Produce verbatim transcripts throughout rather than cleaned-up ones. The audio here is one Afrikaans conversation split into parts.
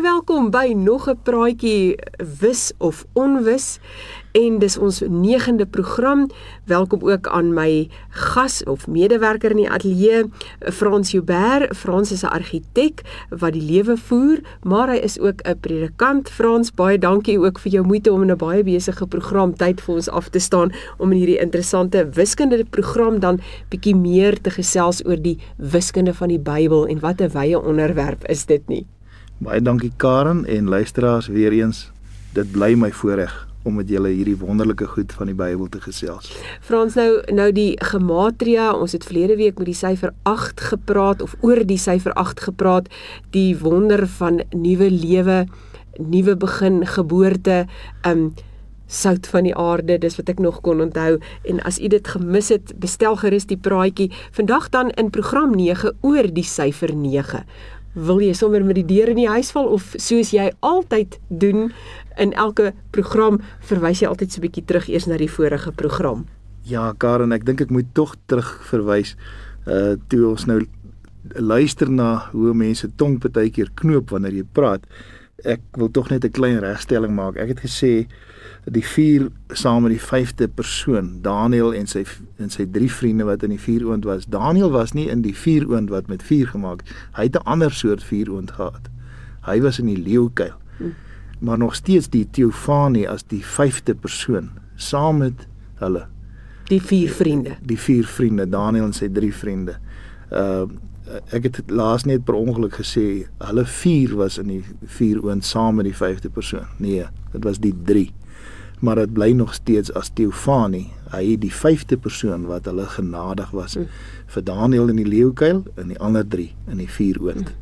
Baie welkom by nog 'n praatjie wis of onwis en dis ons negende program. Welkom ook aan my gas of medewerker in die ateljee, Frans Joubert. Frans is 'n argitek wat die lewe voer, maar hy is ook 'n predikant. Frans, baie dankie ook vir jou moeite om in 'n baie besige program tyd vir ons af te staan om in hierdie interessante wiskunde program dan bietjie meer te gesels oor die wiskunde van die Bybel en wat 'n wye onderwerp is dit nie. Baie dankie Karen en luisteraars weer eens. Dit bly my voorreg om met julle hierdie wonderlike goed van die Bybel te gesels. Frans, nou nou die gematria, ons het verlede week met die syfer agt gepraat of oor die syfer agt gepraat, die wonder van nuwe lewe, nuwe begin, geboorte, um sout van die aarde, dis wat ek nog kon onthou. En as u dit gemis het, bestel gerus die praatjie. Vandag dan in program nege oor die syfer nege. Wil jy sommer met die deur in die huis val, of soos jy altyd doen, in elke program, verwys jy altyd so 'n bietjie terug eers na die vorige program? Ja, Karen, ek dink ek moet tog terug verwys, uh, toe ons nou luister na hoe mense tong partykeer knoop wanneer jy praat. Ek wil tog net 'n klein regstelling maak. Ek het gesê, die vier saam met die vyfde persoon, Daniël en sy en sy drie vriende wat in die vuuroond was. Daniël was nie in die vuuroond wat met vuur gemaak het. Hy het 'n ander soort vuuroond gehad. Hy was in die leeukuil. Hmm. Maar nog steeds die Theofanie as die vyfde persoon, saam met hulle. Die vier vriende. Die vier vriende, Daniël en sy drie vriende. Uh, ek het laas net per ongeluk gesê, hulle vier was in die vuuroond saam met die vyfde persoon. Nee, dit was die drie. Maar dit bly nog steeds as Theofanie, hy die vyfde persoon wat hulle genadig was, mm. vir Daniël in die leeukuil en die ander drie in die vuuroond. Mm.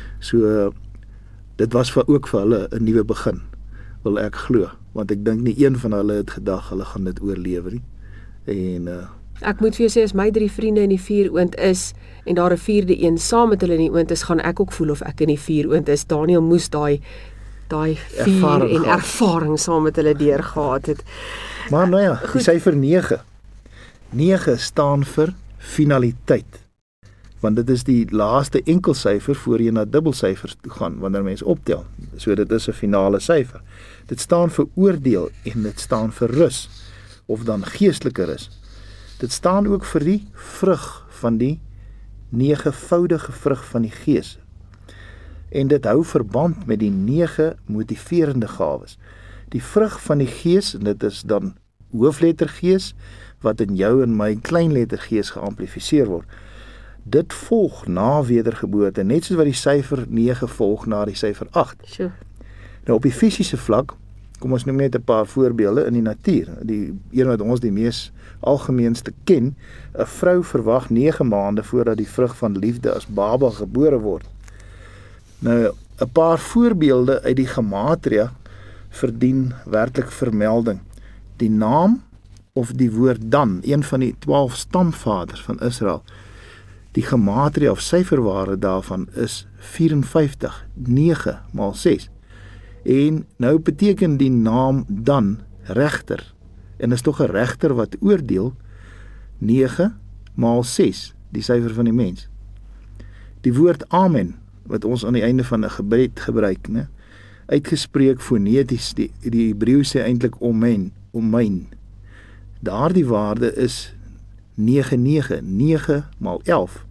So, dit was vir, ook vir hulle 'n nuwe begin, wil ek glo, want ek dink nie een van hulle het gedag, hulle gaan dit oorlewe nie. En, uh, ek moet vir jou sê, as my drie vriende in die vuuroond is, en daar 'n vierde een saam met hulle in die oond is, gaan ek ook voel of ek in die vuuroond is. Daniël moes daai daai vier ervaring en gehad. ervaring saam met hulle deurgehad het. Maar nou ja, die syfer nege. nege staan vir finaliteit. Want dit is die laaste enkelsyfer voor jy na dubbelsyfers toe gaan, wanneer mens optel. So dit is 'n finale syfer. Dit staan vir oordeel en dit staan vir rus, of dan geestelike rus. Dit staan ook vir die vrug van die negevoudige vrug van die Gees. En dit hou verband met die nege motiverende gawes. Die vrug van die Gees, en dit is dan hoofletter Gees, wat in jou en my kleinletter Gees geamplifiseer word. Dit volg na wedergeboorte, net soos wat die syfer nege volg na die syfer agt. Sure. Nou op die fisiese vlak, kom ons noem net 'n paar voorbeelde in die natuur. Die een wat ons die mees algemeenste ken, 'n vrou verwag nege maande voordat die vrug van liefde as baba gebore word. Nou, 'n paar voorbeelde uit die gematria verdien werklik vermelding. Die naam of die woord Dan, een van die twaalf stamvaders van Israel. Die gematria of syferwaarde daarvan is vyf-en-vyftig, nege maal ses. En nou beteken die naam Dan regter. En is tog 'n regter wat oordeel, nege maal ses, die syfer van die mens. Die woord Amen, wat ons aan die einde van 'n gebed gebruik, né? Uitgespreek foneties, die die Hebreë sê eintlik omen, omein. Daardie waarde is nege nege, nege maal elf.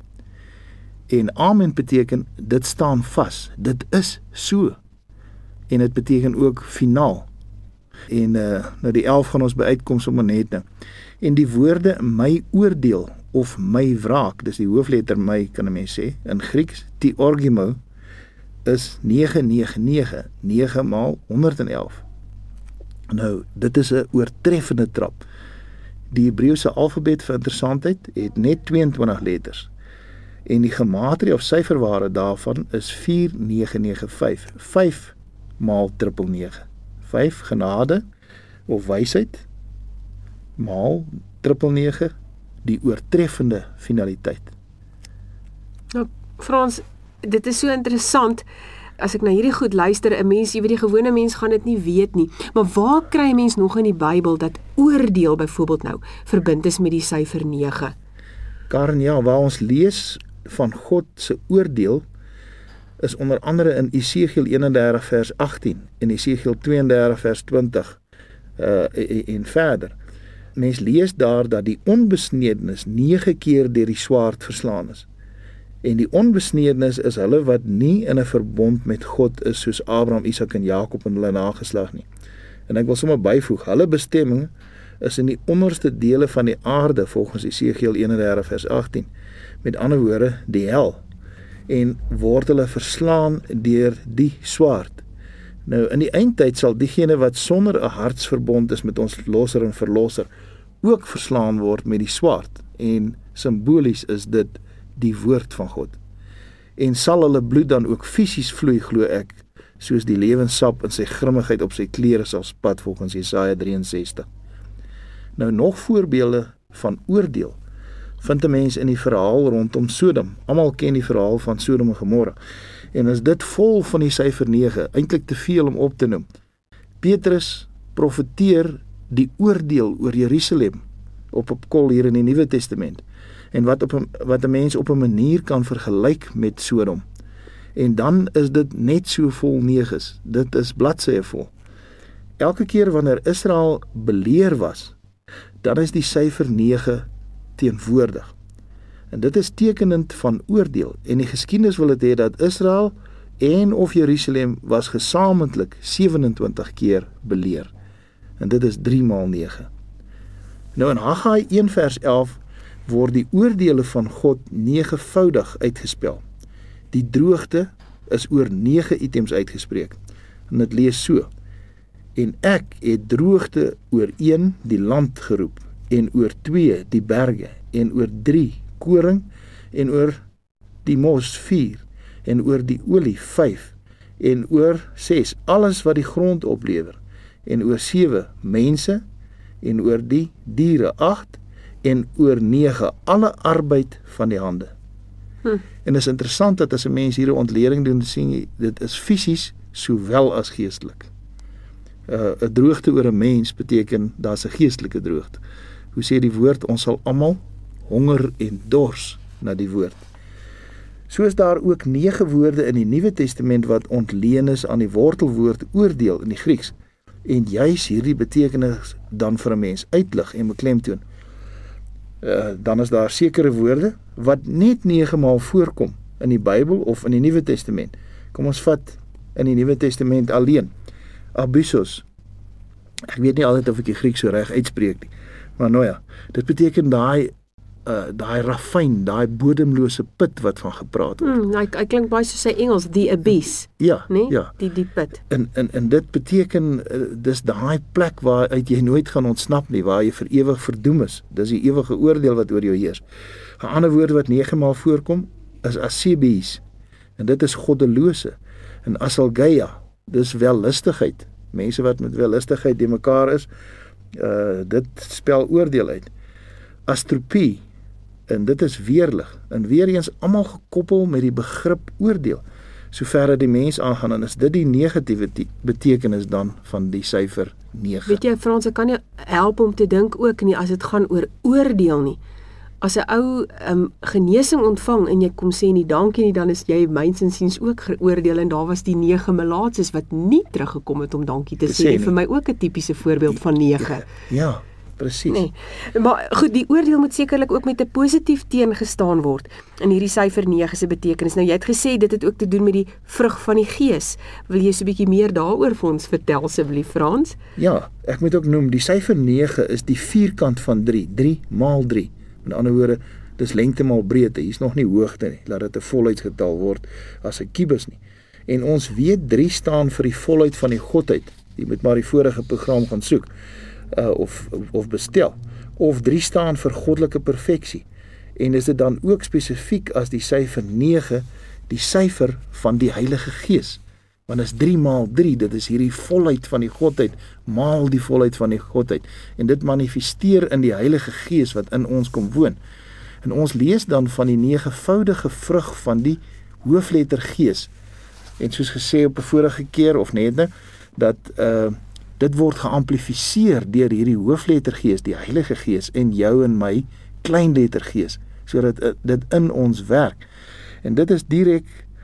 En Amen beteken dit staan vas, dit is so. En dit beteken ook finaal. En uh, nou die elf gaan ons by uitkom sommer net nou. En die woorde my oordeel of my wraak, dis die hoofletter my kan 'n mens sê, in Grieks, theorgimo, is nege nege nege, nege maal honderd en elf. Nou, dit is 'n oortreffende trap. Die Hebreëse alfabet vir interessantheid het net tweeëntwintig letters. En die gematria of syferwaarde daarvan is vier nege nege vyf, vyf maal triple nege. vyf genade of wysheid maal triple nege, die oortreffende finaliteit. Nou, Frans, dit is so interessant, as ek na hierdie goed luister, 'n mens, jy weet die gewone mens gaan dit nie weet nie, maar waar kry 'n mens nog in die Bybel dat oordeel byvoorbeeld nou verbind is met die syfer nege? Karen, ja, waar ons lees van God se oordeel, is onder andere in Esegiel eenendertig vers agttien en Esegiel tweeëndertig vers twintig uh, en verder. Mens lees daar dat die onbesnedenis nege keer deur die swaard verslaan is. En die onbesnedenis is hulle wat nie in 'n verbond met God is soos Abraham, Isak en Jakob en hulle nageslag nie. En ek wil sommer byvoeg, hulle bestemming is in die onderste dele van die aarde volgens Esegiel eenendertig vers agttien. Met ander woorde, die hel. En word hulle verslaan deur die swaard. Nou, in die eindtyd sal diegene wat sonder 'n hartsverbond is met ons losser en verlosser, ook verslaan word met die swaard. En simbolies is dit die woord van God. En sal hulle bloed dan ook fisies vloei, glo ek, soos die lewenssap in sy grimmigheid op sy klere sal spat volgens Jesaja drie en sestig. Nou nog voorbeelde van oordeel vind 'n mens in die verhaal rondom Sodom. Almal ken die verhaal van Sodom en Gomorra. En is dit vol van die syfer nege, eintlik te veel om op te noem. Petrus profeteer die oordeel oor Jerusalem op op kol hier in die Nuwe Testament. En wat op 'n wat 'n mens op 'n manier kan vergelyk met Sodom. En dan is dit net so vol neges. Dit is bladsye vol. Elke keer wanneer Israel beleer was, dan is die syfer nege teenwoordig. En dit is tekenend van oordeel. En die geskiedenis wil dit hê dat Israel en of Jerusalem was gesamentlik sewenentwintig keer beleer. En dit is drie maal nege. Nou in Haggai een vers elf word die oordeele van God negevoudig uitgespel. Die droogte is oor nege items uitgespreek. En dit lees so: En ek het droogte oor een die land geroep, en oor twee die berge, en oor drie koring, en oor die mos vier, en oor die olie vyf, en oor ses alles wat die grond oplewer, en oor sewe mense, en oor die diere agt, en oor nege alle arbeid van die hande. Hm. En is interessant dat as 'n mens hier 'n ontleding doen, sien jy, dit is fisies sowel as geestelik. 'n uh, droogte oor 'n mens beteken daar's 'n geestelike droogte. Hoe sê die woord, ons sal almal honger en dors na die woord. So is daar ook nege woorde in die Nuwe Testament wat ontleen is aan die wortelwoord oordeel in die Grieks. En juis hierdie betekenis dan vir 'n mens uitlig en beklemtoon. Uh, dan is daar sekere woorde wat net nege maal voorkom in die Bybel of in die Nuwe Testament. Kom ons vat in die Nuwe Testament alleen. Abyssos. Ek weet nie altyd of ek die Grieks so reg uitspreek nie. Maar nou ja, dit beteken daai uh, daai ravyn, daai bodemlose put wat van gepraat word. Hmm, hy, hy klink baie soos sy Engels, die abyss. Ja, nee? ja. Die die put. En en en dit beteken uh, dis daai plek waar uit jy nooit gaan ontsnap nie, waar jy vir ewig verdoem is. Dis die ewige oordeel wat oor jou heers. 'n Ander woord wat nege maal voorkom is asebis. En dit is goddelose. En asalgeia, dis wellustigheid. Mense wat met wellustigheid die mekaar is, uh, dit spel oordeel uit. Astropie, en dit is weerlig. En weer eens almal gekoppel met die begrip oordeel. Sover dat die mens aangaan, en is dit die negatiewe betekenis dan van die syfer nege. Weet jy, Frans, ek kan nie help om te dink ook nie as dit gaan oor oordeel nie. As 'n ou um, genesing ontvang en jy kom sê nie dankie nie, dan is jy myns insiens ook geoordeel, en daar was die nege melaatses wat nie teruggekom het om dankie te sê. Vir my ook 'n tipiese voorbeeld van nege. Ja, presies. Nee. Maar goed, die oordeel moet sekerlik ook met 'n positief teengestaan word in hierdie syfer nege se betekenis. Nou jy het gesê dit het ook te doen met die vrug van die gees. Wil jy so 'n bietjie meer daaroor vir ons vertel asseblief, Frans? Ja, ek moet ook noem die syfer nege is die vierkant van drie, drie maal drie. Met ander woorde, dis lengte maal breedte. Hier's nog nie hoogte nie. Laat dit 'n volheidsgetal word as 'n kubus nie. En ons weet drie staan vir die volheid van die godheid. Jy moet maar die vorige program gaan soek uh, of of bestel. Of drie staan vir goddelike perfeksie. En is dit dan ook spesifiek as die syfer nege die syfer van die Heilige Gees? Want is drie maal drie, dit is hierdie volheid van die godheid, maal die volheid van die godheid. En dit manifesteer in die Heilige Gees wat in ons kom woon. En ons lees dan van die negevoudige vrug van die hoofletter Gees. En soos gesê op 'n vorige keer, of net nou, dat uh, dit word geamplifiseer deur hierdie hoofletter Gees, die Heilige Gees, en jou en my kleinletter Gees, sodat uh, dit in ons werk. En dit is direk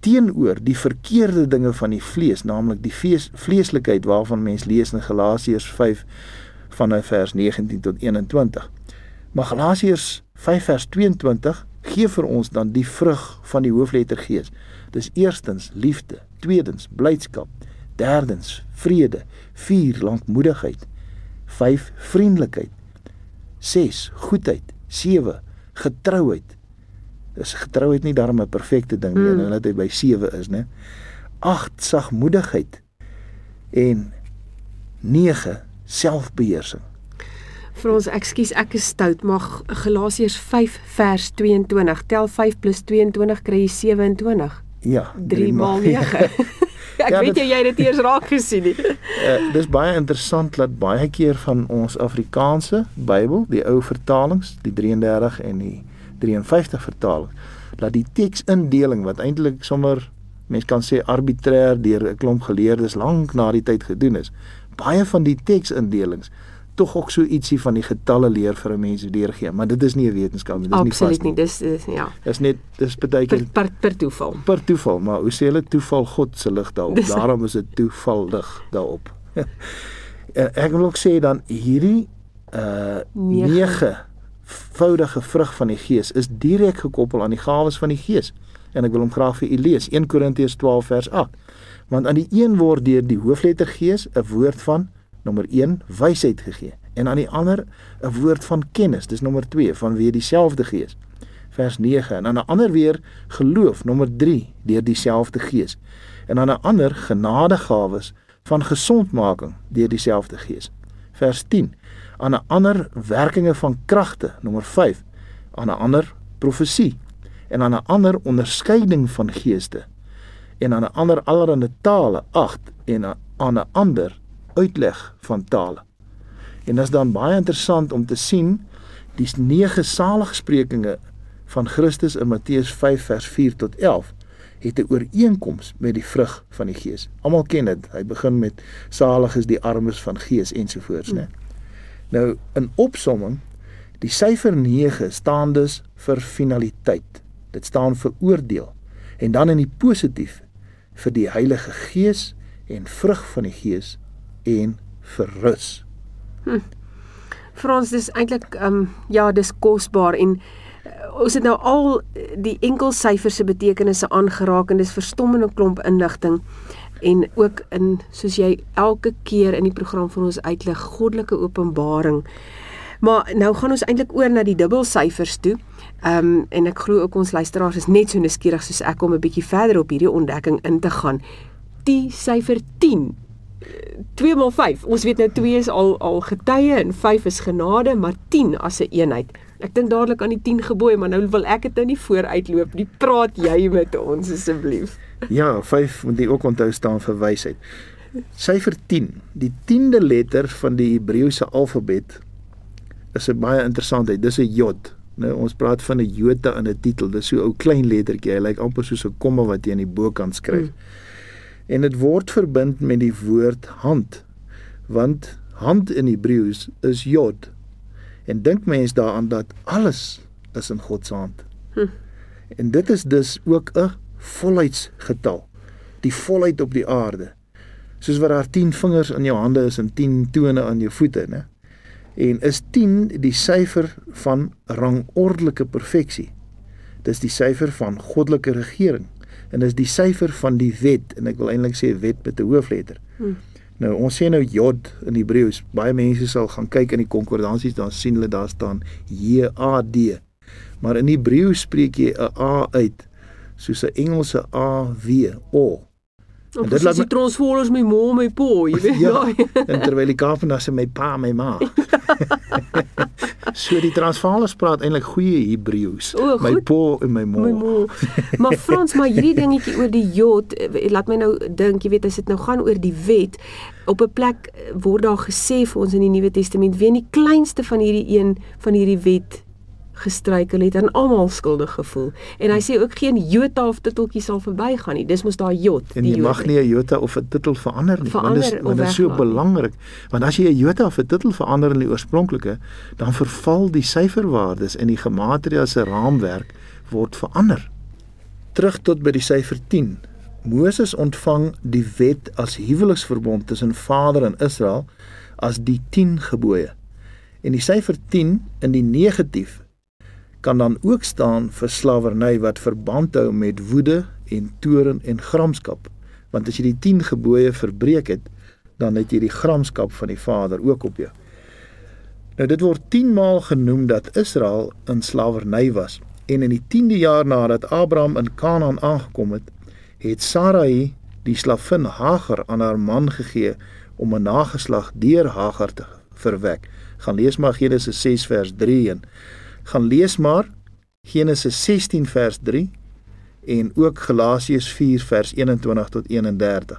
teenoor die verkeerde dinge van die vlees, naamlik die vlees, vleeslikheid waarvan mens lees in Galasiërs vyf van vers negentien tot eenentwintig. Maar Galasiërs vyf vers tweeëntwintig gee vir ons dan die vrug van die hoofletter Gees. Dis eerstens liefde, tweedens blydskap, derdens vrede, vier lankmoedigheid, vyf vriendelikheid, ses goedheid, sewe getrouheid. Dis getrouheid nie daarom 'n perfekte ding nie, hmm. dat hy by sewe is, né? agt sagmoedigheid en nege selfbeheersing. Vir ons, ekskuus, ek is stout, maar Galasiërs vyf vers tweeëntwintig, tel vyf plus tweeëntwintig kry jy sewe-en-twintig. Ja, drie maal nege. Ek ja, weet dit, jy het dit eers raak gesien nie. uh, dis baie interessant dat baie keer van ons Afrikaanse Bybel, die ou vertalings, die drie en dertig en die drie en vyftig vertaling, dat die teksindeling wat eintlik sommer, mens kan sê arbitrair deur 'n klomp geleerdes lank na die tyd gedoen is, baie van die teksindelings tog ook so ietsie van die getalle leer vir 'n mens deurgee, maar dit is nie 'n wetenskap nie, dis nie vas nie. Absoluut nie, dis is ja. Dis net dis partykeer per, per, per toeval. Per toeval, maar hoe sê hulle toeval God se lig daarop. Dis Daarom is dit toevallig daarop. Ek wil ook sê dan hierdie uh nege voudige vrug van die Gees is direk gekoppel aan die gawes van die Gees. En ek wil hom graag vir u lees, een Korintiërs twaalf vers agt. Want aan die een word deur die hoofletter Gees 'n woord van nommer een wysheid gegee en aan die ander 'n woord van kennis, dis nommer twee vanweë dieselfde Gees. Vers nege en aan 'n ander weer geloof, nommer drie deur dieselfde Gees. En aan 'n ander genadegawes van gesondmaking deur dieselfde Gees. Vers tien aan 'n ander werkinge van kragte, nommer vyf, aan 'n ander profesie en aan 'n ander onderskeiding van geeste en aan 'n ander allerlei tale, agt en aan 'n ander uitleg van tale. En dit is dan baie interessant om te sien die nege saligsprekinge van Christus in Matteus vyf vers vier tot elf het 'n ooreenkoms met die vrug van die Gees. Almal ken dit. Hy begin met salig is die armes van gees ensovoorts, né? Nou, in opsomming, die syfer nege staan dus vir finaliteit. Dit staan vir oordeel. En dan in die positief vir die Heilige Gees en vrug van die Gees en vir rus. Hm. Vir ons dis eintlik um, ja, dis kosbaar en uh, ons het nou al die enkelsyfer se betekenisse aangeraak en dis verstommende klomp inligting. En ook in, soos jy elke keer in die program van ons uitlig, goddelike openbaring. Maar nou gaan ons eintlik oor na die dubbelsyfers toe. Um, en ek glo ook ons luisteraars is net so nuuskierig soos ek om 'n bietjie verder op hierdie ontdekking in te gaan. Die syfer tien, twee maal vyf. Ons weet nou twee is al al getuie en vyf is genade, maar tien as 'n een eenheid. Ek dink dadelik aan die tien gebooie, maar nou wil ek dit nou nie vooruitloop nie. Praat jy met ons asseblief? Ja, vyf moet jy ook onthou staan vir wysheid. Syfer tien, die tiende letter van die Hebreëse alfabet is 'n baie interessantheid. Dis 'n jod. Nou ons praat van 'n jota in 'n titel. Dis so 'n ou klein lettertjie. Hy lyk amper soos 'n komma wat jy aan die bokant skryf. Hmm. En dit word verbind met die woord hand. Want hand in Hebreëus is jod. En dink mens daaraan dat alles is in God se hand. Hmm. En dit is dus ook 'n volheidsgetal. Die volheid op die aarde. Soos wat daar tien vingers in jou hande is en tien tone aan jou voete, né? En is tien die syfer van rangordelike perfeksie. Dis die syfer van goddelike regering. En dis die syfer van die wet, en ek wil eintlik sê wet met 'n hoofletter. Hmm. Nou, ons sê nou jod in Hebreëus. Baie mense sal gaan kyk in die konkordansies, dan sien hulle daar staan J A D. Maar in Hebreëus spreek jy 'n A uit, soos 'n Engelse A W O. En dit laat my transvolers my ma, my pa, jy weet. Ja, en terwyl die Kaapenaar sê my pa, my ma. So die Transvaalers praat eintlik goeie Hebreëus. O, my pa en my ma. My ma. Maar Frans, maar hierdie dingetjie oor die jod, laat my nou dink, jy weet, as dit nou gaan oor die wet, op 'n plek word daar gesê vir ons in die Nuwe Testament, wie in die kleinste van hierdie een van hierdie wet gestruikel het en almal skuldig gevoel. En hy sê ook geen jota of titeltjie sal verbygaan nie. Dis mos daar jot. En jy mag nie 'n jota of 'n titel verander nie. Want dit is, want dit is so belangrik. Want as jy 'n jota of 'n titel verander in die oorspronklike, dan verval die syferwaardes en die gematria se raamwerk word verander. terug tot by die syfer tien. Moses ontvang die wet as huweliksverbond tussen Vader en Israel as die tien gebooie. En die syfer tien in die negatief kan dan ook staan vir slawerny wat verband hou met woede en toorn en gramskap. Want as jy die tien gebooie verbreek het, dan het jy die gramskap van die Vader ook op jou. Nou dit word tienmaal genoem dat Israel in slawerny was. En in die tiende jaar nadat Abraham in Kanaan aangekom het, het Sarai die slavin Hagar aan haar man gegee om 'n nageslag deur Hagar te verwek. Gaan lees maar Genesis ses vers drie en gaan lees maar Genesis sestien vers drie en ook Galasiërs vier vers eenentwintig tot eenendertig.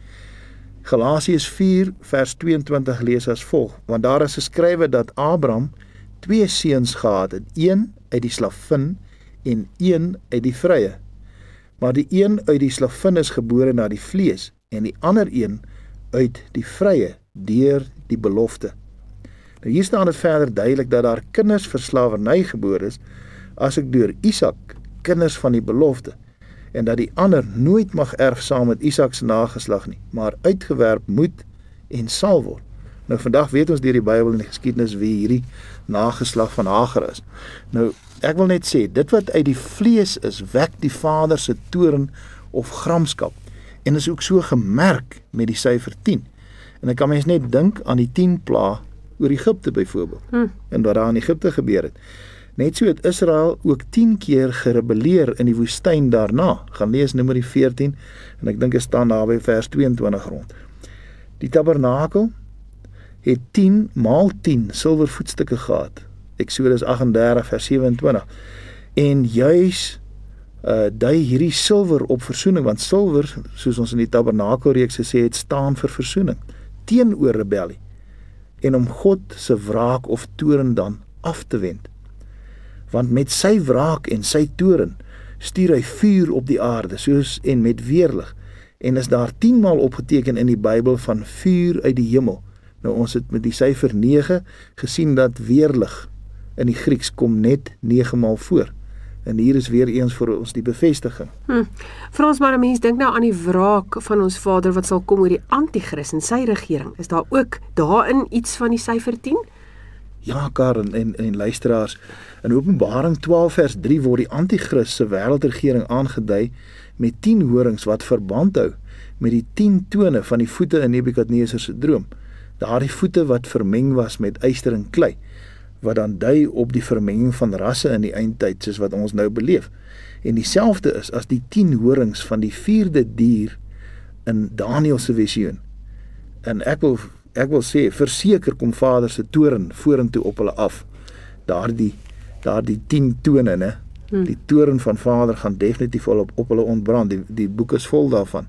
Galasiërs vier vers tweeëntwintig lees as volg, want daar is geskrywe dat Abraham twee seuns gehad het, een uit die slavin en een uit die vrye. Maar die een uit die slavin is gebore na die vlees en die ander een uit die vrye deur die belofte. Nou hier staan dit verder duidelik dat daar kinders vir slawerny gebore is, as ek deur Isak kinders van die belofte, en dat die ander nooit mag erf saam met Isak se nageslag nie, maar uitgewerp moet en sal word. Nou vandag weet ons deur die Bybel en die geskiedenis wie hierdie nageslag van Hagar is. Nou ek wil net sê, dit wat uit die vlees is, wek die Vader se toorn of gramskap, en is ook so gemerk met die syfer tien. En ek kan mens net dink aan die tien pla oor Egipte byvoorbeeld, hmm. en wat daar in Egipte gebeur het. Net so het Israel ook tien keer gerebelleer in die woestyn daarna. Gaan lees Numeri veertien, en ek dink dit staan daar by vers tweeëntwintig rond. Die tabernakel het tien maal tien silwer voetstukke gehad. Eksodus agt en dertig vers sewe-en-twintig. En juis uh, dui hierdie silwer op versoening, want silwer, soos ons in die tabernakelreeks gesê het, staan vir versoening, teenoor rebellie, en om God se wraak of toorn dan af te wend. Want met sy wraak en sy toorn stuur hy vuur op die aarde, soos en met weerlig, en is daar tienmaal opgeteken in die Bybel van vuur uit die hemel. Nou ons het met die syfer nege gesien dat weerlig in die Grieks kom net nege maal voor. En hier is weer eens vir ons die bevestiging. Hm. Vir ons maar 'n mens dink nou aan die wraak van ons Vader wat sal kom oor die anti-kris en sy regering. Is daar ook daarin iets van die syfer tien? Ja, Karen en, en luisteraars, in Openbaring twaalf vers drie word die anti-kris se wêreldregering aangedui met tien horings wat verband hou met die tien tone van die voete in Nebukadneser se droom. Daardie voete wat vermeng was met yster en klei, wat dan dui op die vermenging van rasse in die eindtyd, soos wat ons nou beleef. En dieselfde is as die tien horings van die vierde dier in Daniël se visioen. En ek wil ek wil sê, verseker kom Vader se toorn vorentoe op hulle af. Daardie daardie tien tone, né? Hmm. Die toorn van Vader gaan definitief op op hulle ontbrand. Die die boek is vol daarvan.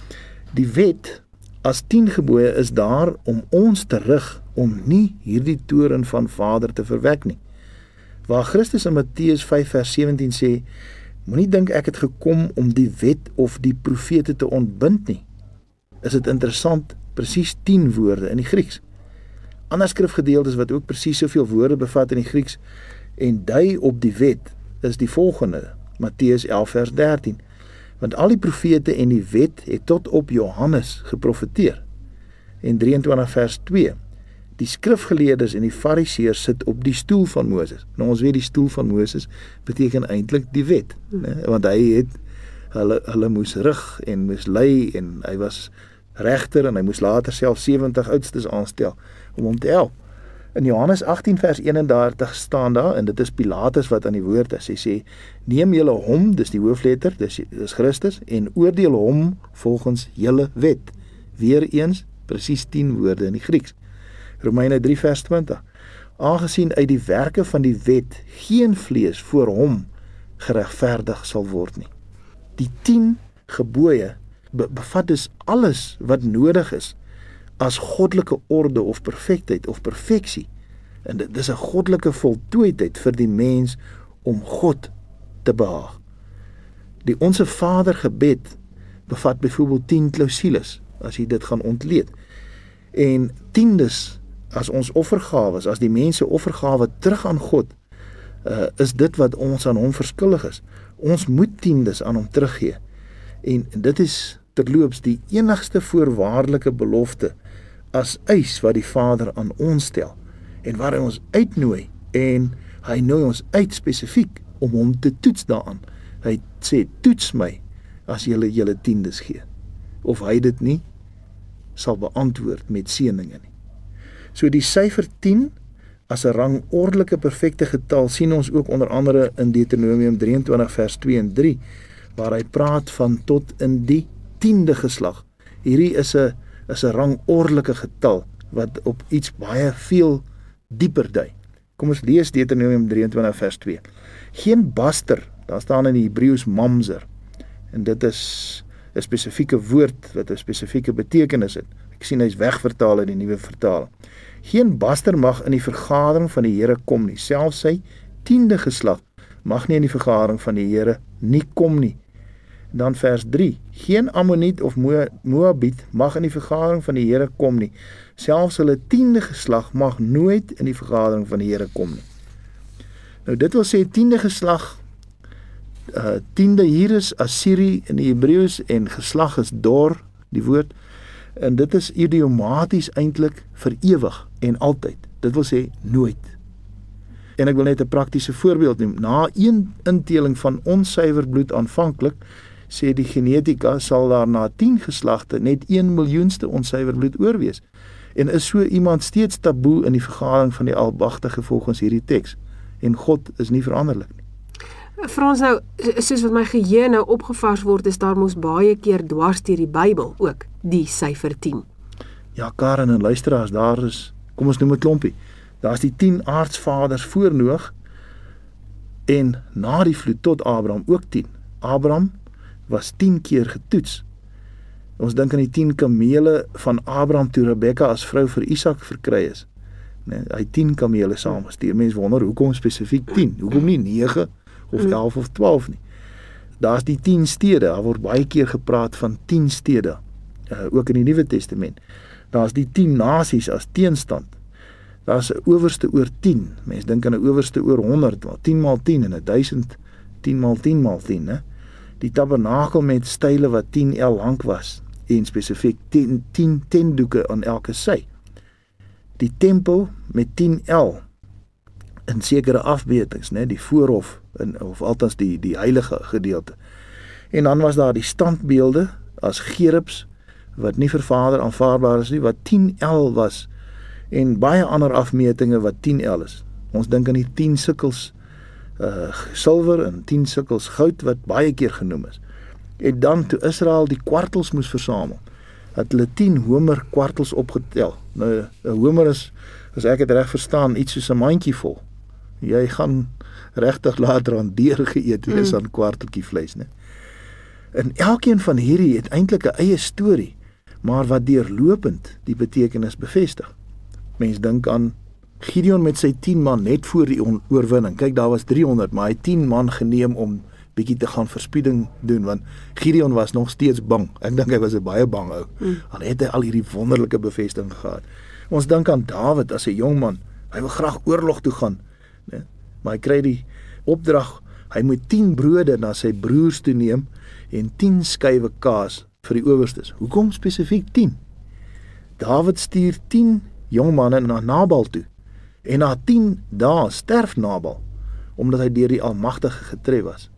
Die wet as tien gebooie is daar om ons te rig om nie hierdie toorn van Vader te verwek nie. Waar Christus in Matteus vyf vers sewentien sê, moenie dink ek het gekom om die wet of die profete te ontbind nie. Is dit interessant, presies tien woorde in die Grieks. Ander skrifgedeeltes wat ook presies soveel woorde bevat in die Grieks en dui op die wet is die volgende, Matteus elf vers dertien. Want al die profete en die wet het tot op Johannes geprofeteer. En drieëntwintig vers twee. Die skrifgeleerdes en die fariseërs sit op die stoel van Moses. Nou ons weet die stoel van Moses beteken eintlik die wet, né? Want hy het hulle hulle moes rig en moes lei en hy was regter en hy moes later self sewentig oudstes aanstel om hom te help. In Johannes agtien vers eenendertig staan daar, en dit is Pilatus wat aan die woord is, hy sê, neem julle hom, dis die hoofletter, dis, dis Christus, en oordeel hom volgens julle wet. Weereens, presies tien woorde in die Grieks. Romeine drie vers twintig. Aangesien uit die werke van die wet geen vlees voor hom geregverdig sal word nie. Die tien gebooie be- bevat dus alles wat nodig is as goddelike orde of perfektheid of perfeksie. En dit is 'n goddelike voltooidheid vir die mens om God te behaag. Die Onse Vader gebed bevat byvoorbeeld tien klousules, as jy dit gaan ontleed. En tiendes as ons offergawes, as die mense offergawe terug aan God, uh, is dit wat ons aan hom verskuldig is. Ons moet tiendes aan hom teruggee. En dit is terloops die enigste voorwaardelike belofte as eis wat die Vader aan ons stel en waar hy ons uitnooi en hy nooi ons uit spesifiek om hom te toets daaraan. Hy sê, toets my as julle julle tiendes gee. Of hy dit nie sal beantwoord met seëninge nie. So die syfer tien as 'n rangordelike perfekte getal sien ons ook onder andere in Deuteronomium drieëntwintig vers twee en drie, waar hy praat van tot in die tiende geslag. Hierdie is 'n is 'n rangordelike getal wat op iets baie veel dieper dui. Kom ons lees Deuteronomium drieëntwintig vers twee. Geen baster, daar staan in die Hebreëus mamzer, en dit is 'n spesifieke woord wat 'n spesifieke betekenis het. Ek sien hy's wegvertaal in die nuwe vertaling. Geen baster mag in die vergadering van die Here kom nie, selfs sy tiende geslag mag nie in die vergadering van die Here nie kom nie. Dan vers drie, geen Ammoniet of Moabiet mag in die vergadering van die Here kom nie, selfs hulle tiende geslag mag nooit in die vergadering van die Here kom nie. Nou dit wil sê tiende geslag, uh, tiende hier is Assiri in die Hebreëus en geslag is dor, die woord, en dit is idiomaties eintlik vir ewig en altyd. Dit wil sê nooit. En ek wil net 'n praktiese voorbeeld noem. Na een inteling van onsuiwer bloed aanvanklik, sê die genetika, sal daar na tien geslagte net een miljoenste onsuiwer bloed oorwees. En is so iemand steeds taboe in die vergadering van die Almagtige volgens hierdie teks. En God is nie veranderlik nie. Frans, nou, soos wat my geheue nou opgevars word, is daar mos baie keer dwars deur die Bybel ook die syfer tien. Ja, Karen en luisteraars, daar is, kom ons noem 'n klompie. Daar is die tien aartsvaders voor Noag en na die vloed tot Abraham ook tien. Abraham was tien keer getoets. Ons dink aan die tien kamele van Abraham toe Rebekka as vrou vir Isak verkry is. Nee, hy tien kamele saamgestuur. Mense wonder hoekom spesifiek tien? Hoekom nie nege of elf of twaalf nie? Daar's die tien stede. Daar word baie keer gepraat van tien stede, uh, ook in die Nuwe Testament. Daar's die tien nasies as teenstand. Daar's 'n owerste oor tien. Mense dink aan 'n owerste oor honderd, tien maal tien en duisend, tien maal tien maal tien, né? Die tabernakel met style wat tien el lank was en spesifiek tien, tien tendoeke aan elke sy. Die tempel met tien el in sekere afmetings, né, die voorhof in, of althans die die heilige gedeelte. En dan was daar die standbeelde as gerubs wat nie vir Vader aanvaarbaar is nie, wat tien el was, en baie ander afmetinge wat tien el is. Ons dink aan die tien sikkels uh, silwer en tien sikkels goud wat baie keer genoem is. En dan toe Israel die kwartels moes versamel, het hulle tien homer kwartels opgetel. Nou, 'n homer is, as ek het reg verstaan, iets soos 'n mandjie vol. Jy gaan regtig later aan deur geëet wees aan kwarteltjie vleis, né? En elkeen van hierdie het eintlik 'n eie storie, maar wat deurlopend die betekenis bevestig. Mens dink aan Gideon met sy tien man net voor die oorwinning. Kyk, daar was driehonderd, maar hy tien man geneem om bietjie te gaan verspieding doen, want Gideon was nog steeds bang. Ek dink hy was 'n baie bang ou. Mm. Al het hy al hierdie wonderlike bevestiging gehad. Ons dink aan Dawid as 'n jong man. Hy wil graag oorlog toe gaan, né? Maar hy kry die opdrag, hy moet tien brode na sy broers toe neem en tien skywe kaas vir die owerstes. Hoekom spesifiek tien? Dawid stuur tien jong manne na Nabal toe. En na tien dae sterf Nabal, omdat hy deur die Almagtige getref was.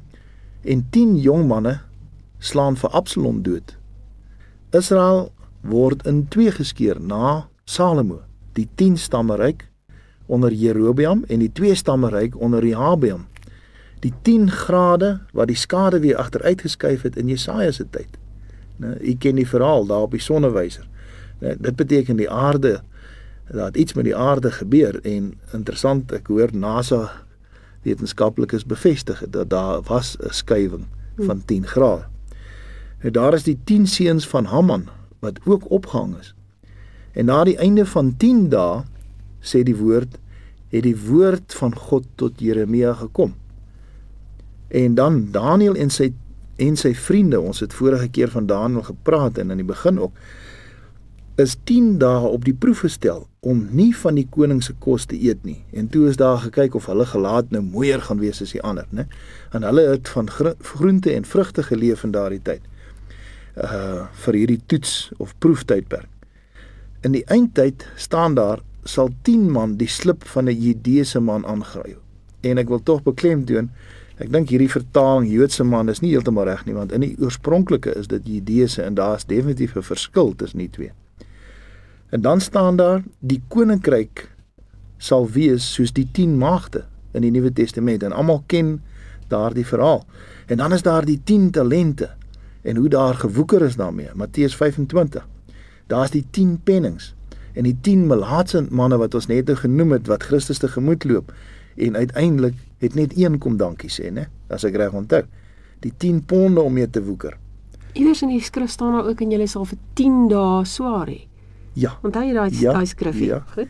En tien jong manne slaan vir Absalom dood. Israel word in twee geskeur na Salomo, die tien stammeryk onder Jerobeam en die twee stammeryk onder Rehabeam. Die tien grade wat die skade weer agteruit geskuif het in Jesaja se tyd. Nou, u ken die verhaal daar op die sonnewyser. Nou, dit beteken die aarde, dat iets met die aarde gebeur, en interessant, ek hoor NASA wetenskaplikes bevestig dat daar was 'n skuiwing van tien grade. Nou, daar is die tien seuns van Haman wat ook opgehang is. En na die einde van tien dae, sê die woord, het die woord van God tot Jeremia gekom. En dan Daniël en sy en sy vriende, ons het vorige keer van Daniël gepraat en in die begin ook, is tien dae op die proef gestel om nie van die koning se kos te eet nie. En toe is daar gekyk of hulle gelaat nou mooier gaan wees as die ander, né? En hulle het van groente en vrugte geleef in daardie tyd. Uh, vir hierdie toets of proeftydperk. In die eindtyd staan daar, sal tien man die slip van 'n Judeese man aangryp. En ek wil tog beklemtoon, ek dink hierdie vertaling Joodse man is nie heeltemal reg nie, want in die oorspronklike is dit Judeese en daar is definitief 'n verskil tussen die twee. En dan staan daar, die koninkryk sal wees soos die tien maagde in die Nuwe Testament, en almal ken daardie verhaal. En dan is daar die tien talente, en hoe daar gewoeker is daarmee, Matteus vyf-en-twintig. Daar is die tien pennings, en die tien melaatse manne wat ons net nou genoem het, wat Christus tegemoet loop, en uiteindelik het net een kom dankie sê, né? As ek reg onthou. Die tien ponde om mee te woeker. Iewers in die skrif staan daar ook, en julle sal vir tien dae swaar hê. Ja. Onthou jy daai ja, daai skrifgie? Ja. Goed.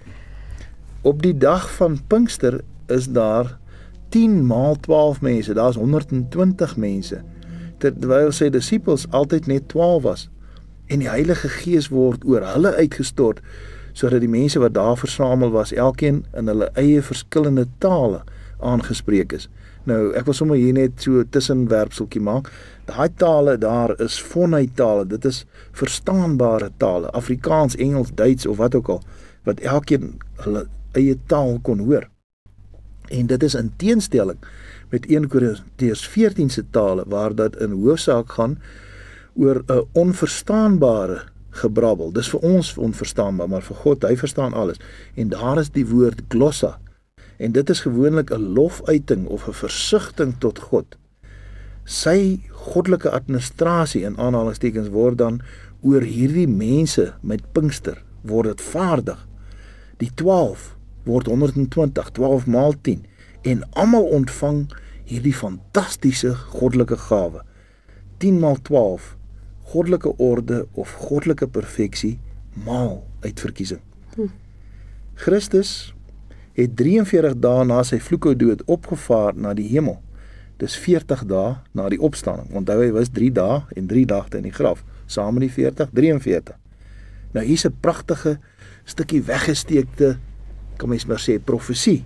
Op die dag van Pinkster is daar tien maal twaalf mense, daar is honderd en twintig mense, terwyl sy disippels altyd net twaalf was. En die Heilige Gees word oor hulle uitgestort, sodat die mense wat daar versamel was, elkeen in hulle eie verskillende tale aangespreek is. Nou, ek wil sommer hier net so 'n tussenwerpseltjie maak. Daai tale daar is fonuitale, dit is verstaanbare tale, Afrikaans, Engels, Duits of wat ook al, wat elkeen hulle eie taal kon hoor. En dit is in teenstelling met Eerste Korintiërs veertien se tale, waar dat in hoofsaak gaan oor 'n onverstaanbare gebrabbel. Dis vir ons onverstaanbaar, maar vir God, hy verstaan alles. En daar is die woord glossa. En dit is gewoonlik 'n lofuiting of 'n versigtiging tot God. Sy goddelike administrasie in aanhalingstekens word dan oor hierdie mense met Pinkster word dit vaardig. Die twaalf word honderd en twintig, twaalf maal tien, en almal ontvang hierdie fantastiese goddelike gawe. tien maal twaalf, goddelike orde of goddelike perfeksie maal uitverkiesing. Hm. Christus het drie en veertig dae na sy vloekhoudood opgevaar na die hemel. Dis veertig dae na die opstanding. Onthou, hy was drie dae en drie dagte in die graf. Saam met die veertig, drie en veertig. Nou hier's 'n pragtige stukkie weggesteekte, kan mens maar sê, profesie,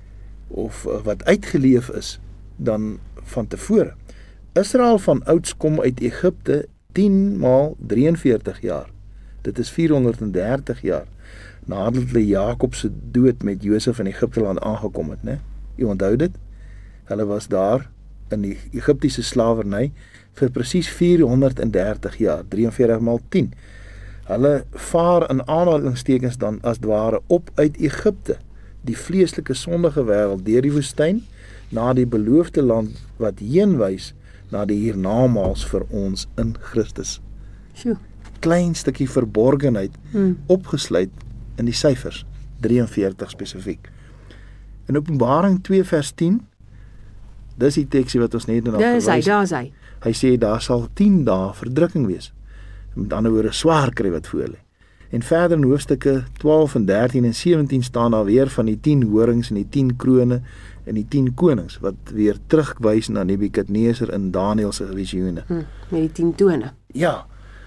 of uh, wat uitgeleef is dan van tevore. Israel van ouds kom uit Egipte tien maal drie en veertig jaar. Dit is vierhonderd en dertig jaar. Nadat hulle Jakob se dood met Josef in Egipte land aangekom het, né? Jy onthou dit? Hulle was daar in die Egiptiese slawerny vir presies vierhonderd en dertig jaar, drie en veertig maal tien. Hulle vaar in aanhalingstekens dan as ware op uit Egipte, die vleeslike sondige wêreld, deur die woestyn na die beloofde land wat heenwys na die hiernamaals vir ons in Christus. Sjoe. Klein stukkie verborgenheid hmm. opgesluit in die syfers, drie en veertig spesifiek. In Openbaring twee vers tien, dis die teksie wat ons net nou verwys. Daar is hy, daar is hy. Hy sê daar sal tien dae verdrukking wees. Met ander woorde, swaar kry wat voor lê. En verder in hoofstukke twaalf en dertien en sewentien staan daar weer van die tien horings en die tien krone en die tien konings, wat weer terugwys na Nebukadneser in Daniël se visioene. Hm, met die tien tone. Ja.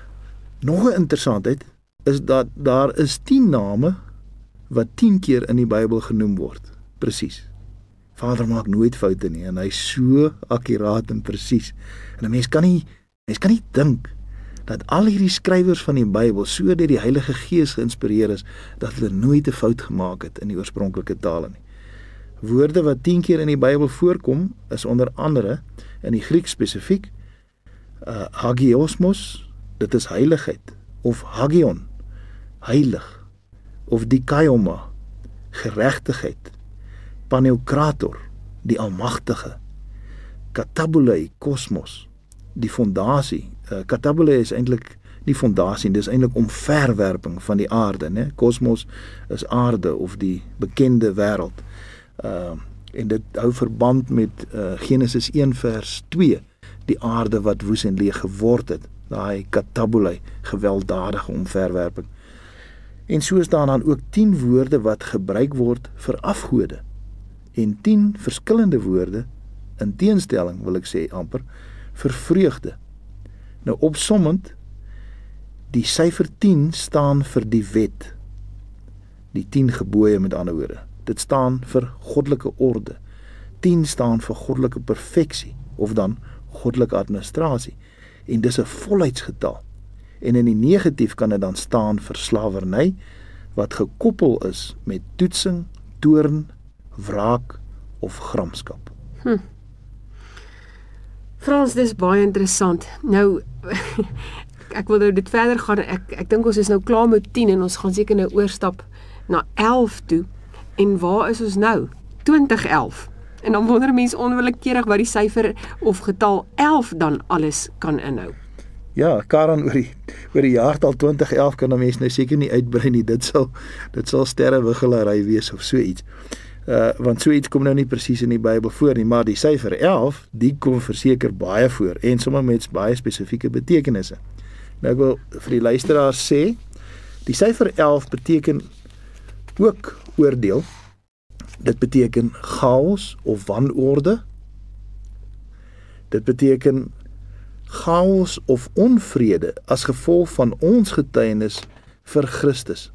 Nog 'n interessantheid is dat daar is tien name wat tien keer in die Bybel genoem word. Presies. Vader maak nooit foute nie, en hy is so akkuraat en presies. En 'n mens kan nie, mens kan nie dink dat al hierdie skrywers van die Bybel so deur die Heilige Gees geïnspireer is, dat hulle nooit 'n fout gemaak het in die oorspronklike tale nie. Woorde wat tien keer in die Bybel voorkom, is onder andere, in die Grieks spesifiek, uh, hagiosmos, dit is heiligheid, of hagion, heilig, of dikaioma, geregtigheid, paneokrator, die almagtige, katabulei, kosmos, die fondasie. Uh, katabulei is eintlik nie fondasie, dis eintlik omverwerping van die aarde, né? Kosmos is aarde of die bekende wêreld. Uh, en dit hou verband met uh, Genesis een vers twee, die aarde wat woes en leeg geword het, daai katabulei, gewelddadige omverwerping. En so is daar dan ook tien woorde wat gebruik word vir afgode, en tien verskillende woorde, in teenstelling wil ek sê amper, vir vreugde. Nou opsommend, Die syfer tien staan vir die wet. Die tien gebooie met ander woorde. Dit staan vir goddelike orde. tien staan vir goddelike perfeksie of dan goddelike administrasie. En dis 'n volheidsgetal. En in die negatief kan dit dan staan vir slawerny wat gekoppel is met toetsing, toorn, wraak of gramskap. Hm. Frans, dis baie interessant. Nou ek wil nou dit verder gaan. Ek ek dink ons is nou klaar met tien en ons gaan seker nou oorstap na elf toe. En waar is ons nou? twintig elf. En dan wonder mense onwillekeurig wat die syfer of getal elf dan alles kan inhou. Ja, Karen, oor die oor die jaartal twintig elf kan 'n mens nou seker nie uitbrei nie. Dit sal dit sal sterrewiggelary wees of so iets. Uh want so iets kom nou nie presies in die Bybel voor nie, maar die syfer elf, die kom verseker baie voor en sommer met baie spesifieke betekenisse. Nou ek wil vir die luisteraars sê, die syfer elf beteken ook oordeel. Dit beteken chaos of wanorde. Dit beteken chaos of onvrede as gevolg van ons getuienis vir Christus.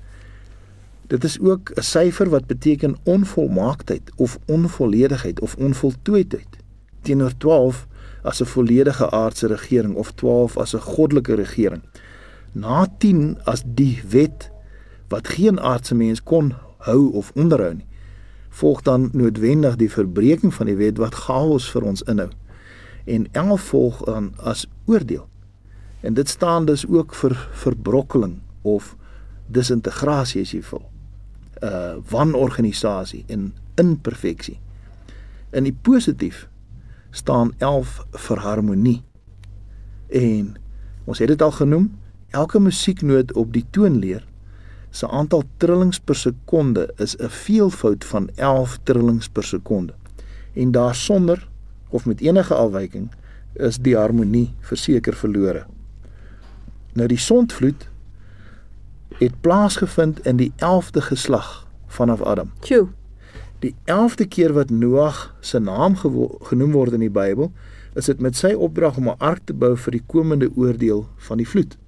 Dit is ook 'n syfer wat beteken onvolmaaktheid of onvolledigheid of onvoltooidheid. Teenoor twaalf as 'n volledige aardse regering of twaalf as 'n goddelike regering. Na tien as die wet wat geen aardse mens kon hou of onderhou nie, volg dan noodwendig die verbreeking van die wet wat chaos vir ons inhou. En elf volg dan as oordeel. En dit staan dus ook vir verbrokkeling of disintegrasie as jy wil. Uh, wanorganisasie en imperfeksie. In die positief staan elf vir harmonie. En ons het dit al genoem, elke musieknoot op die toonleer se aantal trillings per sekonde is 'n veelvoud van elf trillings per sekonde. En daarsonder of met enige afwyking is die harmonie verseker verlore. Nou die sondvloed het plaasgevind in die elfde geslag vanaf Adam. Tjoe. Die elfde keer wat Noag se naam genoem word in die Bybel, is dit met sy opdrag om 'n ark te bou vir die komende oordeel van die vloed.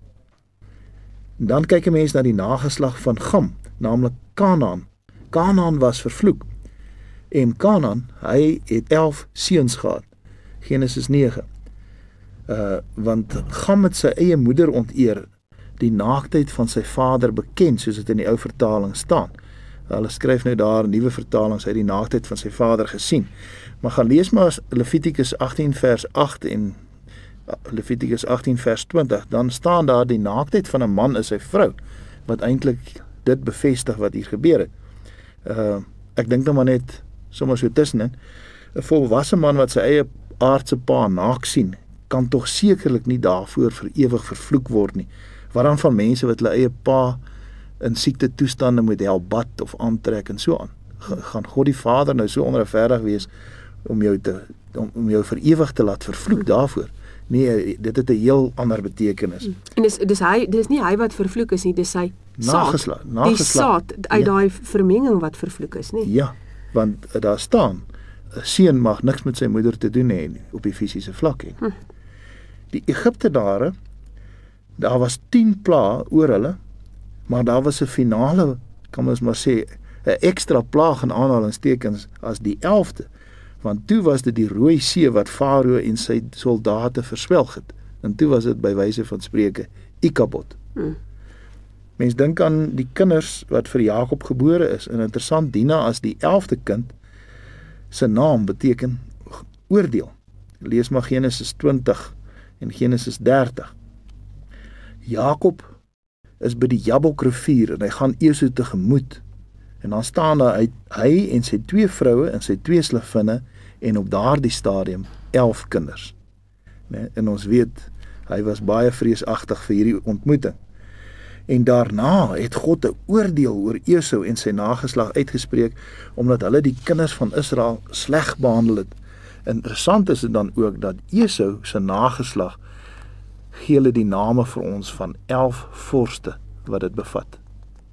En dan kyk 'n mens na die nageslag van Gam, naamlik Kanaan. Kanaan was vervloek. En Kanaan, hy het elf seuns gehad. Genesis nege. Uh, want Gam het sy eie moeder onteer, die naaktheid van sy vader bekend, soos dit in die ou vertaling staan. Hulle skryf nou daar nuwe vertalings uit die naaktheid van sy vader gesien. Maar gaan lees maar Levitikus agttien vers agt en Levitikus agttien vers twintig, dan staan daar die naaktheid van 'n man is sy vrou, wat eintlik dit bevestig wat hier gebeur het. Uh, ek dink nou maar net sommer so tussenin, 'n volwasse man wat sy eie aardse pa naak sien, kan tog sekerlik nie daarvoor vir ewig vervloek word nie. Wat dan van mense wat hulle eie pa in siekte toestande moet help bad of aantrek en so aan. Gaan God die Vader nou so onregverdig wees om jou te om, om jou vir ewig te laat vervloek daarvoor? Nee, dit het 'n heel ander betekenis. En dis dis hy dis nie hy wat vervloek is nie, dis sy nageslag, saad. Die saad uit ja. daai vermenging wat vervloek is, nie? Ja, want daar staan 'n seun mag niks met sy moeder te doen hê op die fisiese vlak hê. Hm. Die Egiptenare, daar was tien plae oor hulle, maar daar was 'n finale, kan ons maar sê, 'n ekstra plaag in aanhalingstekens as die elfde, want toe was dit die Rooi See wat Farao en sy soldate verswelg het, en toe was dit by wyse van spreuke Ikabod. Hmm. Mens dink aan die kinders wat vir Jakob gebore is, en interessant, Dina as die elfde kind, sy naam beteken oordeel. Lees maar Genesis twintig en Genesis dertig. Jakob is by die Jabok rivier en hy gaan Esau tegemoet. En dan staan daar hy, hy en sy twee vroue en sy twee slavinne en op daardie stadium elf kinders. Nee, en ons weet, hy was baie vreesagtig vir hierdie ontmoeting. En daarna het God 'n oordeel oor Esau en sy nageslag uitgespreek, omdat hulle die kinders van Israel sleg behandel het. Interessant is dit dan ook dat Esau se nageslag gee hulle die name vir ons van elf vorste wat dit bevat.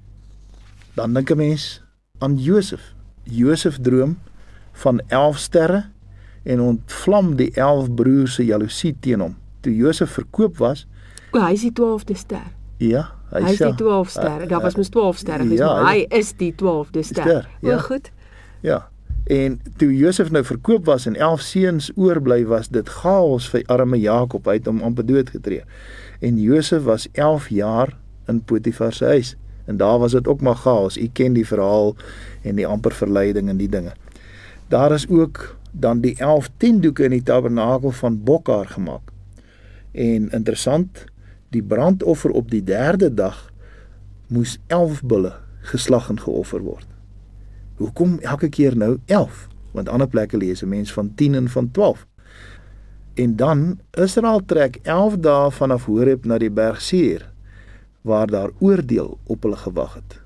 Dan dink 'n mens aan Josef. Josef droom van elf sterre en ontvlam die elf broers se jaloesie teen hom. Toe Josef verkoop was, O, hy is die twaalfde ster. Ja, hy, Hy is die sê- twaalf sterre. uh, Daar was mos twaalf sterre, ja, dus maar hy- hy is die twaalfde ster. ster, ja. O, goed. Ja, en toe Josef nou verkoop was en elf seuns oorbly, was dit chaos vir arme Jakob, hy het hom amper dood getree. En Josef was elf jaar in Potifar se huis, en daar was dit ook maar chaos. U ken die verhaal en die amper verleiding en die dinge. Daar is ook dan die elf tentdoeke in die tabernakel van bokhaar gemaak. En interessant, die brandoffer op die derde dag moes elf bulle geslag en geoffer word. Hoekom elke keer nou elf? Want ander plekke lees 'n mens van tien en van twaalf. En dan, Israel trek elf dae vanaf Horeb na die berg Seir, waar daar oordeel op hulle gewag het.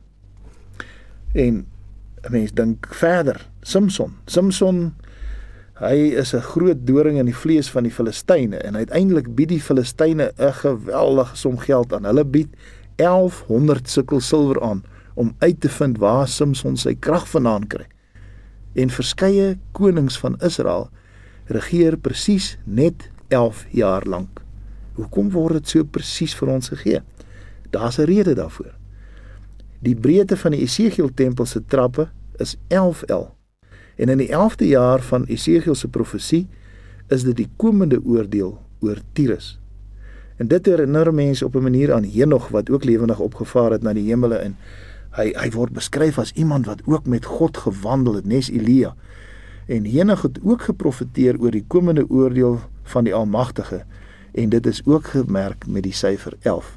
En 'n mens dink verder, Samson. Samson, hy is 'n groot doring in die vlees van die Filistyne, en uiteindelik bied die Filistyne 'n geweldige som geld aan. Hulle bied elfhonderd sikkel silwer aan, om uit te vind waar Samson sy krag vandaan kry. En verskeie konings van Israel regeer presies net elf jaar lank. Hoekom word dit so presies vir ons gegee? Daar's 'n rede daarvoor. Die breedte van die Esegiel tempel se trappe is elf el. En in die elfde jaar van Esegiel se profesie is dit die komende oordeel oor Tyrus. En dit herinner mense op 'n manier aan Henog, wat ook lewendig opgevaar het na die hemele, en hy hy word beskryf as iemand wat ook met God gewandel het, nes Elia. En Henog het ook geprofeteer oor die komende oordeel van die Almagtige, en dit is ook gemerk met die syfer elf.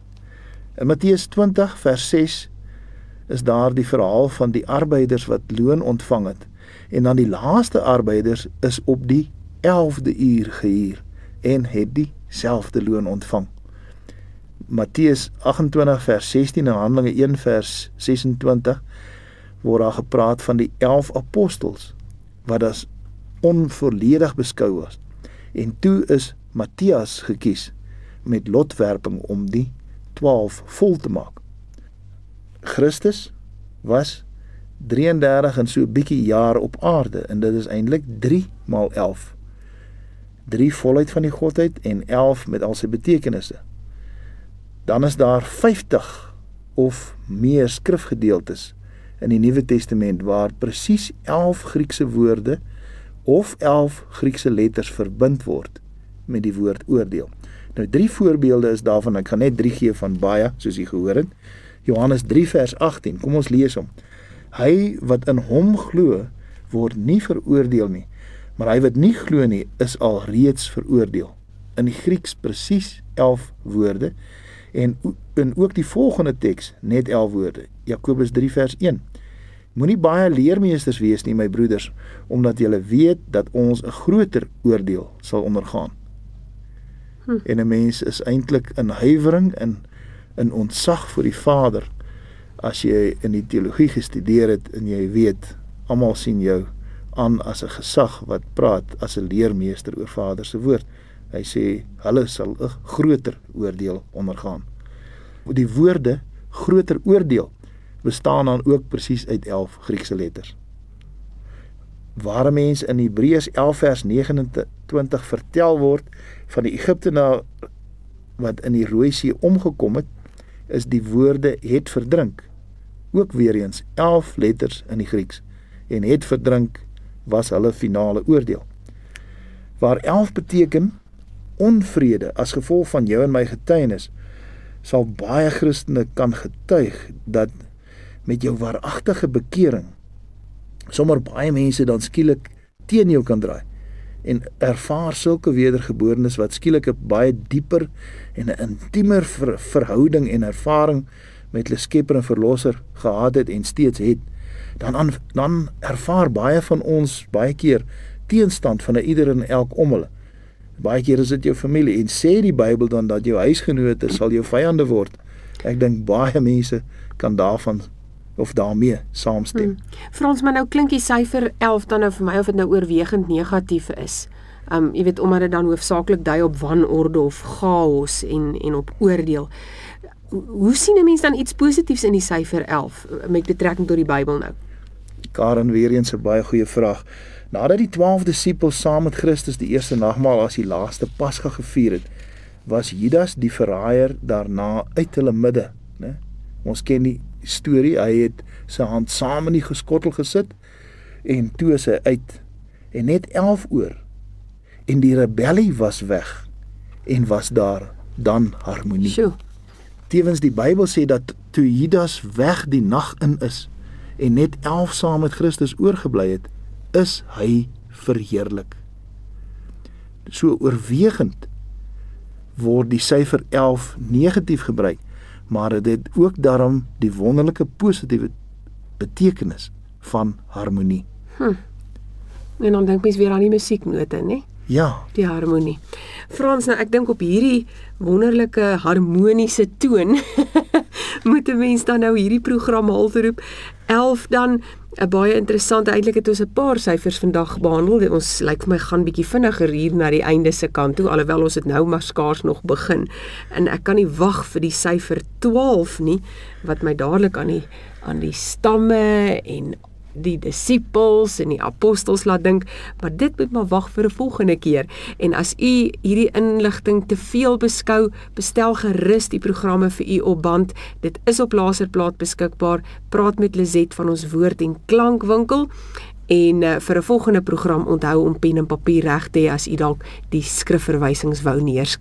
In Matteus twintig vers ses is daar die verhaal van die arbeiders wat loon ontvang het, en dan die laaste arbeiders is op die elfde uur gehuur en het dieselfde loon ontvang. Matteus agt-en-twintig vers sestien en Handelinge een vers ses-en-twintig word daar gepraat van die elf apostels wat as onvolledig beskou was. En toe is Matthias gekies met lotwerping om die twaalf vol te maak. Christus was drieëndertig en so 'n bietjie jaar op aarde, en dit is eintlik drie maal elf. drie volheid van die godheid en elf met al sy betekenisse. Dan is daar vyftig of meer skrifgedeeltes in die Nuwe Testament waar presies elf Griekse woorde of elf Griekse letters verbind word met die woord oordeel. Nou drie voorbeelde is daarvan, ek gaan net drie gee van baie, soos jy gehoor het. Johannes drie vers agttien, kom ons lees hom. Hy wat in hom glo, word nie veroordeel nie, maar hy wat nie glo nie, is al reeds veroordeel. In die Grieks presies elf woorde, en in ook die volgende teks net elf woorde, Jakobus drie vers een. Moenie baie leermeesters wees nie, my broeders, omdat julle weet dat ons 'n groter oordeel sal ondergaan. Hm. En 'n mens is eintlik in huiwering en in ontzag vir die Vader, as jy in die teologie gestudeer het en jy weet, almal sien jou aan as 'n gesag wat praat as 'n leermeester oor Vader se woord. Hy sê, hulle sal 'n groter oordeel ondergaan. Die woorde, groter oordeel, bestaan dan ook presies uit elf Griekse letters. Waar 'n mens in Hebreërs elf vers negenentwintig vertel word van die Egiptenaar wat in die Rooi See omgekom het, is die woorde het verdrink. Ook weer eens elf letters in die Grieks, en het verdrink was hulle finale oordeel. Waar elf beteken onvrede as gevolg van jou en my getuienis, sal baie Christene kan getuig dat met jou waaragtige bekering sommer baie mense dan skielik teen jou kan draai en ervaar sulke wedergeborenes wat skielik 'n baie dieper en 'n intiemer ver, verhouding en ervaring met hulle Skepper en Verlosser gehad het en steeds het, dan, dan ervaar baie van ons baie keer teenstand van ieder en elk om hulle. Baie keer is dit jou familie, en sê die Bybel dan dat jou huisgenote sal jou vyande word. Ek dink baie mense kan daarvan of daarmee saamstem. Hmm. Frans, maar nou klink die syfer elf dan nou vir my of dit nou oorwegend negatief is. Um, jy weet, omdat dit dan hoofsaaklik dui op wanorde of chaos en, en op oordeel. Hoe sien 'n mens dan iets positiefs in die syfer elf met betrekking tot die Bybel nou? Karen, weer eens 'n baie goeie vraag. Nadat die twaalf disippels saam met Christus die eerste nagmaal as die laaste Pasga gevier het, was Judas die verraaier daarna uit hulle midde, né? Ons ken die storie, hy het sy hand saam in die geskottel gesit, en toe is hy uit, en net elf oor, en die rebellie was weg, en was daar dan harmonie. Sjoe. Tevens die Bybel sê dat toe Judas weg die nag in is, en net elf saam met Christus oorgebly het, is hy verheerlik. So oorwegend word die syfer elf negatief gebruik, maar dit het ook daarom die wonderlike positiewe betekenis van harmonie. Hm. En dan dink mens weer aan die musieknote, né? Ja, Die harmonie. Frans, nou ek dink op hierdie wonderlike harmoniese toon moet 'n mens dan nou hierdie program halteroep. elf dan, 'n baie interessant, eintlik het ons 'n paar syfers vandag behandel. Ons lyk vir my gaan bietjie vinniger hier na die einde se kant toe, alhoewel ons het nou maar skaars nog begin. En ek kan nie wag vir die syfer twaalf nie, wat my dadelik aan die aan die stamme en die disippels en die apostels laat dink, maar dit moet maar wag vir 'n volgende keer. En as u hierdie inligting te veel beskou, bestel gerus die programme vir u op band. Dit is op laserplaat beskikbaar. Praat met Lizet van ons Woord en Klankwinkel. En uh, vir 'n volgende program onthou om pen en papier reg te hê as u dalk die skrifverwysings wou neerskryf.